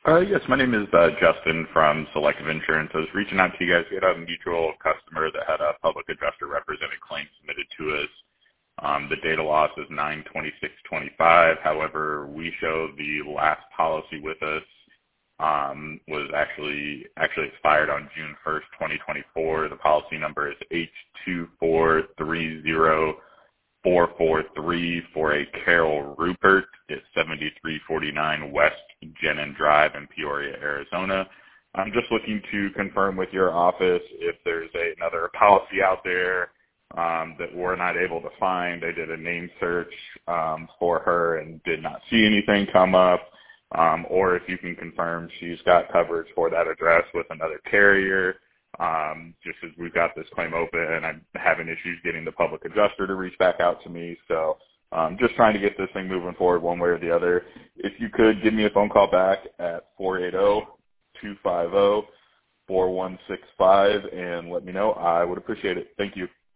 Yes, my name is Justin from Selective Insurance. I was reaching out to you guys. We had a mutual customer that had a public adjuster represented claim submitted to us. The data loss is 9/26/25. However, we show the last policy with us was actually expired on June 1st, 2024. The policy number is H2430443 for a Carol Rupert. It's 7349 West Jenin Drive in Peoria, Arizona. I'm just looking to confirm with your office if there's another policy out there that we're not able to find. I did a name search for her and did not see anything come up. Or if you can confirm she's got coverage for that address with another carrier. Just as we've got this claim open and I'm having issues getting the public adjuster to reach back out to me. So just trying to get this thing moving forward one way or the other. If you could give me a phone call back at 480-250-4165 and let me know, I would appreciate it. Thank you.